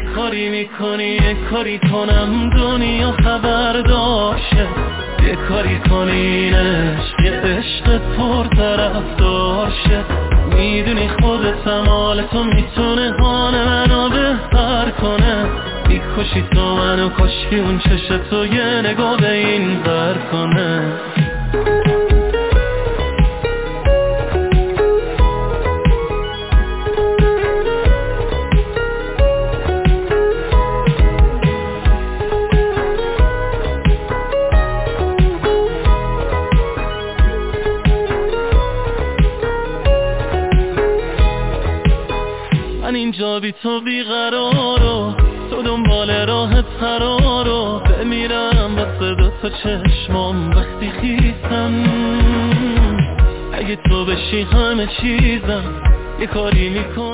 کاری میکنی یه کاری کنم دنیا خبردارشه، یه کاری کنی این عشق یه عشق پرطرفدار شه. میدونی خودتم حال تو میتونه حال منو بهتر کنه، میکشی تو منو کاشکی اون چشم تو یه نگاه به این بر کنه. من اینجا بی تو بیقرارو، تو دنبال راه فرارو، بمیرم واسه دوتا چشمام وقتی خیسم. اگه تو بشی همه چیزم یه کاری میکن